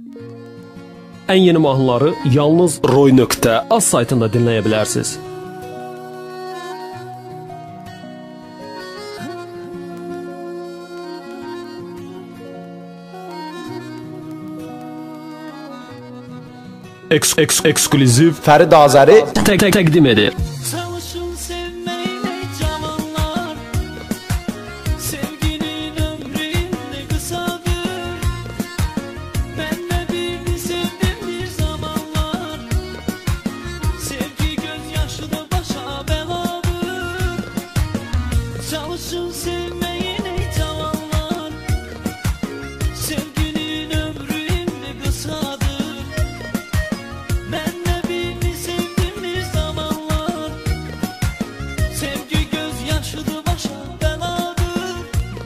En yeni mahnıları yalnız roy.az saytında dinleyebilirsiniz. Eksklüziv Fərid Azəri təqdim edir. Çalışın sevmeyle cavanlar, sevginin ömründe kısadır. Ben de birini sevdim bir zamanlar, sevgi gözyaşıdır başa beladır. Çalışın sevmeyin ey cavanlar, sevginin ömründe kısadır. Ben de birini sevdim bir zamanlar, sevgi gözyaşıdır başa beladır.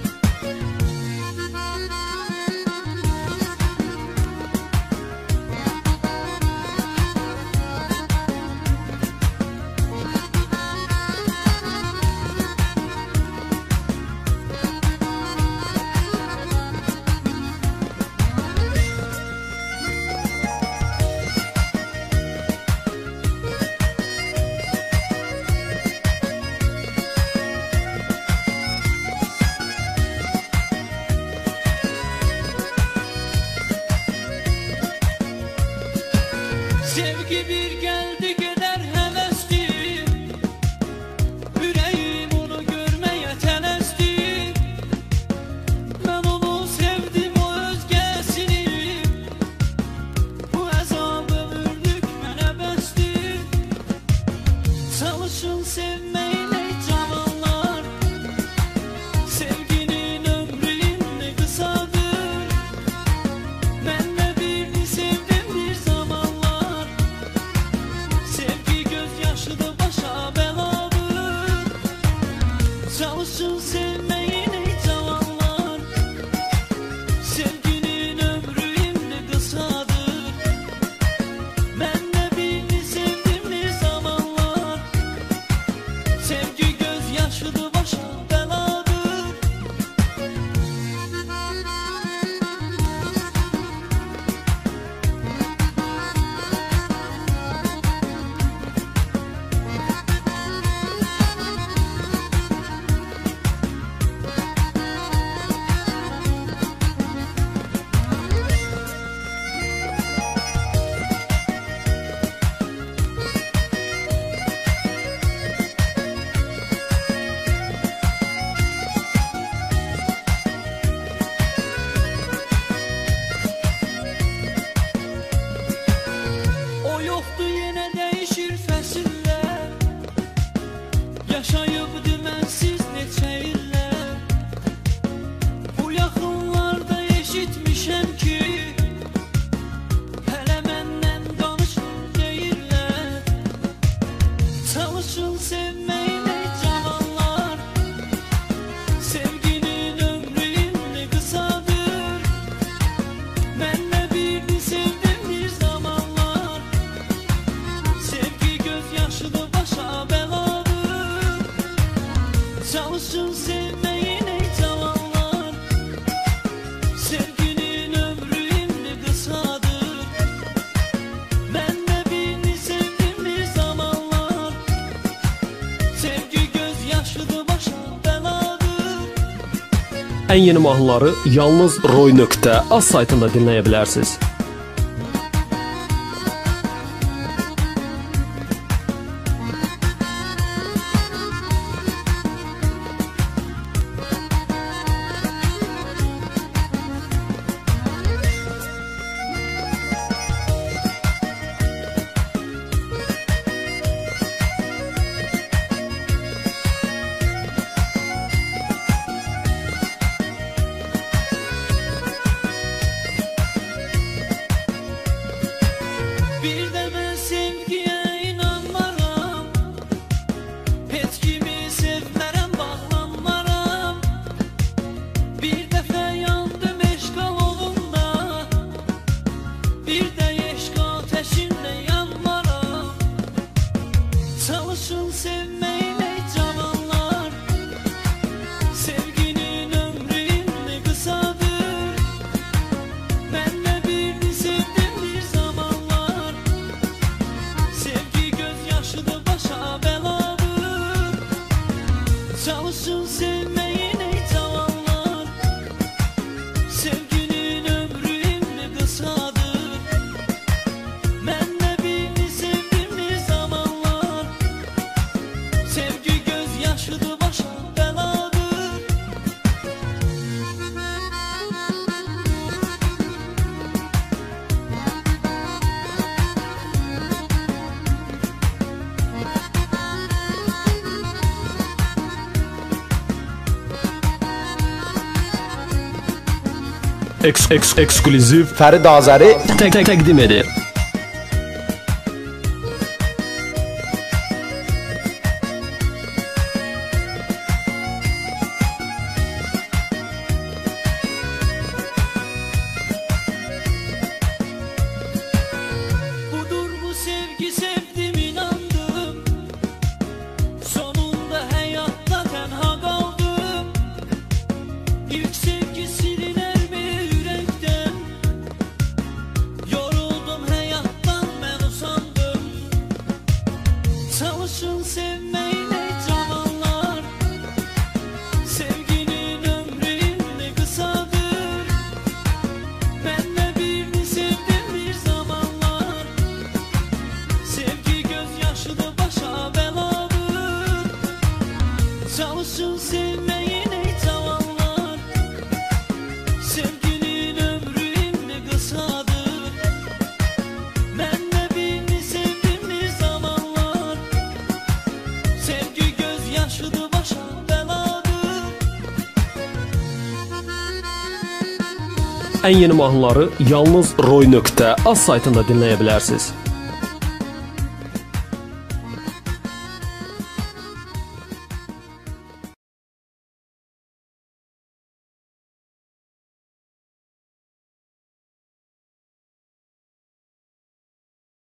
Sevgi bir geldi gider hevestir, yüreğim onu görmeye telestir. Ben onu sevdim o özgesini, bu azab ömürlük mənə bəsdir. Çalışın sevmeyin ey cavanlar, sevginin ömründe kısadır. Ben de birini sevdim bir zamanlar, sevgi gözyaşıdır başa beladır. Çalışın sevmeyin ey cavanlar, sevginin ömründe kısadır. Ben de birini sevdim bir zamanlar, sevgi gözyaşıdır başa beladır. O yoktu yine değişir fəsillər, yaşayıb dümensiz neçə illər. Bu yaxınlarda eşitmişəm ki, hələ məndən danışın deyirlər. Çalışın sevmeyin ey cavanlar, sevginin ömründe kısadır. Ben de birini sevdim bir zamanlar, sevgi gözyaşıdır başa beladır. Çalışın sevmeyin ey cavanlar, sevginin ömründe kısadır. Ben de birini sevdim bir zamanlar, sevgi gözyaşıdır başa beladır. En yeni mahnıları yalnız roy.az saytında dinleyebilirsiniz. Eksklüziv Fərid Azəri təqdim edir. Budur bu sevgi, sevdim inandım. Sonunda hayatta tenha kaldım. İlk sevgi silinir mi yürekten? Yoruldum hayattan, ben usandım. Çalışın sevmeyin ey cavanlar. Sevginin ömrü kısadır. Ben de birini sevdim bir zamanlar. Sevgi gözyaşıdır, başa beladır. Çalışın sevmeyin ey cavanlar. Sevginin ömrü kısadır. Ben de birini sevdim bir zamanlar. Sevgi gözyaşıdır, başa beladır. Ən yeni mahnıları yalnız Roy.az saytında dinləyə bilərsiniz.